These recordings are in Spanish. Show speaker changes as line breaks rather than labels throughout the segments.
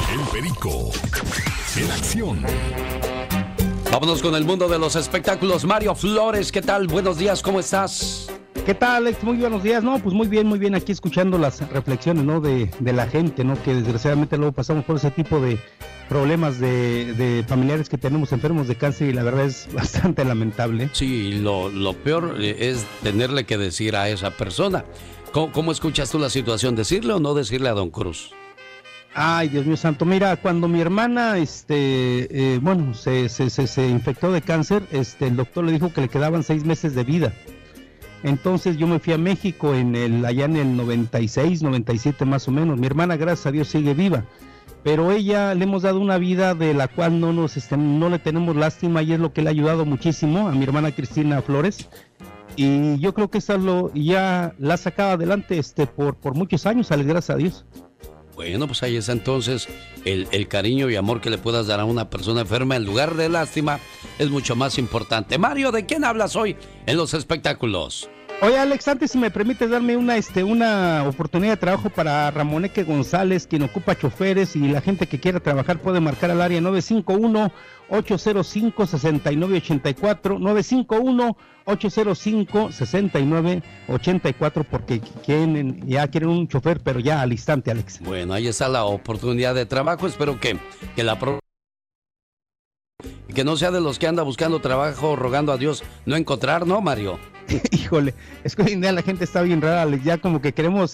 El Perico en acción.
Vámonos con el mundo de los espectáculos. Mario Flores, ¿qué tal? Buenos días, ¿cómo estás?
¿Qué tal, Alex? Muy buenos días. No, pues muy bien, aquí escuchando las reflexiones, ¿no? De la gente, ¿no? Que desgraciadamente luego pasamos por ese tipo de problemas de familiares que tenemos enfermos de cáncer y la verdad es bastante lamentable.
Sí, lo peor es tenerle que decir a esa persona. ¿Cómo escuchas tú la situación? ¿Decirle o no decirle a don Cruz?
Ay, Dios mío santo, mira, cuando mi hermana, se infectó de cáncer, el doctor le dijo que le quedaban 6 meses de vida. Entonces yo me fui a México allá en el 96, 97 más o menos. Mi hermana, gracias a Dios, sigue viva, pero ella le hemos dado una vida de la cual no le tenemos lástima y es lo que le ha ayudado muchísimo a mi hermana Cristina Flores. Y yo creo que ya la ha sacado adelante por muchos años, gracias a Dios.
Bueno, pues ahí está entonces el cariño y amor que le puedas dar a una persona enferma en lugar de lástima es mucho más importante. Mario, ¿de quién hablas hoy en los espectáculos?
Oye, Alex, antes si me permites darme una oportunidad de trabajo para Ramoneque González, quien ocupa choferes, y la gente que quiera trabajar puede marcar al área 951-805-6984, 951-805-6984, porque quieren un chofer, pero ya al instante, Alex.
Bueno, ahí está la oportunidad de trabajo. Espero que no sea de los que anda buscando trabajo rogando a Dios no encontrar, ¿no, Mario?
Híjole, es que hoy en día la gente está bien rara, Alex. Ya como que queremos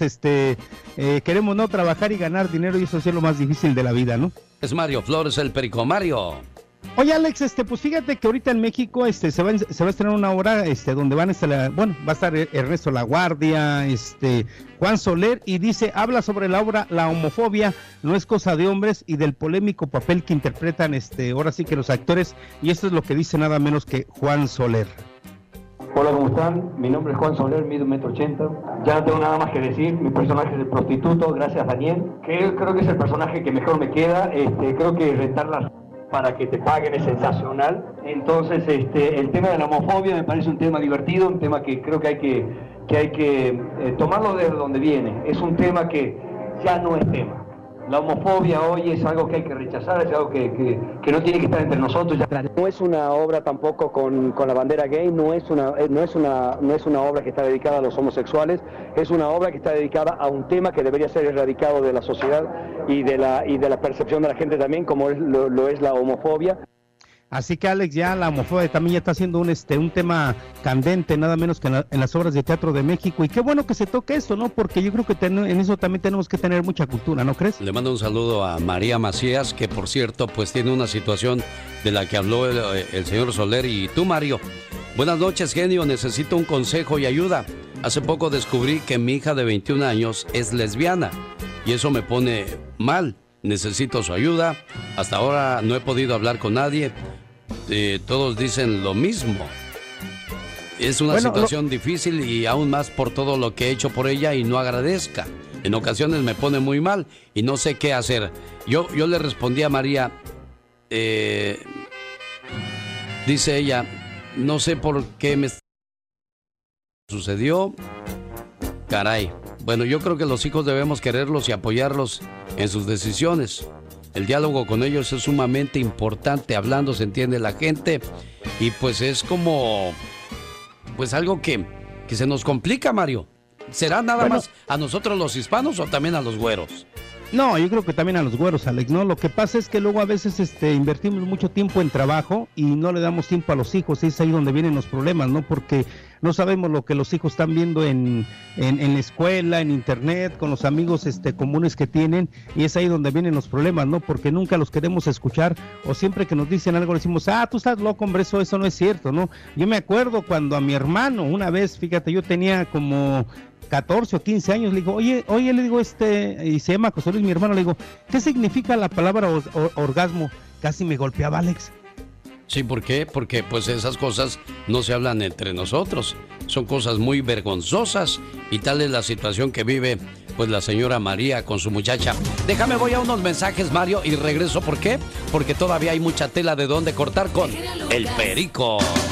no trabajar y ganar dinero, y eso es lo más difícil de la vida, ¿no?
Es Mario Flores, el Perico. Mario.
Oye, Alex, pues fíjate que ahorita en México se va a estrenar una obra donde va a estar Ernesto La Guardia, Juan Soler, y habla sobre la obra La homofobia no es cosa de hombres, y del polémico papel que interpretan ahora sí que los actores, y esto es lo que dice nada menos que Juan Soler.
Hola, ¿cómo están? Mi nombre es Juan Soler, mido 1,80 m. Ya no tengo nada más que decir. Mi personaje es el prostituto, gracias Daniel. Creo que es el personaje que mejor me queda. Creo que rentarlas para que te paguen es sensacional. Entonces, el tema de la homofobia me parece un tema divertido, un tema que creo que hay que tomarlo desde donde viene. Es un tema que ya no es tema. La homofobia hoy es algo que hay que rechazar, es algo que no tiene que estar entre nosotros. No es una obra tampoco con la bandera gay, no es una obra que está dedicada a los homosexuales, es una obra que está dedicada a un tema que debería ser erradicado de la sociedad y de la percepción de la gente también, como lo es la homofobia.
Así que, Alex, ya la homofobia también ya está siendo un tema candente, nada menos que en las obras de teatro de México, y qué bueno que se toque esto, ¿no? Porque yo creo que en eso también tenemos que tener mucha cultura, ¿no crees?
Le mando un saludo a María Macías, que por cierto, pues tiene una situación de la que habló el señor Soler. Y tú, Mario, buenas noches, genio, necesito un consejo y ayuda. Hace poco descubrí que mi hija de 21 años es lesbiana, y eso me pone mal. Necesito su ayuda. Hasta ahora no he podido hablar con nadie. Todos dicen lo mismo. Es una situación difícil, y aún más por todo lo que he hecho por ella y no agradezca. En ocasiones me pone muy mal y no sé qué hacer. Yo le respondí a María, dice ella, no sé por qué me sucedió. Caray. Bueno, yo creo que los hijos debemos quererlos y apoyarlos en sus decisiones. El diálogo con ellos es sumamente importante. Hablando se entiende la gente, y pues es como algo que se nos complica, Mario. ¿Será nada más a nosotros los hispanos o también a los güeros?
No, yo creo que también a los güeros, Alex, ¿no? Lo que pasa es que luego a veces invertimos mucho tiempo en trabajo y no le damos tiempo a los hijos, y es ahí donde vienen los problemas, ¿no? Porque no sabemos lo que los hijos están viendo en la escuela, en internet, con los amigos comunes que tienen, y es ahí donde vienen los problemas, ¿no? Porque nunca los queremos escuchar, o siempre que nos dicen algo decimos, tú estás loco, hombre, eso no es cierto, ¿no? Yo me acuerdo cuando a mi hermano, una vez, fíjate, yo tenía como 14 o 15 años, le digo, oye, le digo, y se llama José Luis, mi hermano, le digo, ¿qué significa la palabra orgasmo? Casi me golpeaba, Alex.
Sí, ¿por qué? Porque pues esas cosas no se hablan entre nosotros. Son cosas muy vergonzosas, y tal es la situación que vive pues la señora María con su muchacha. Voy a unos mensajes, Mario, y regreso. ¿Por qué? Porque todavía hay mucha tela de dónde cortar con el Perico.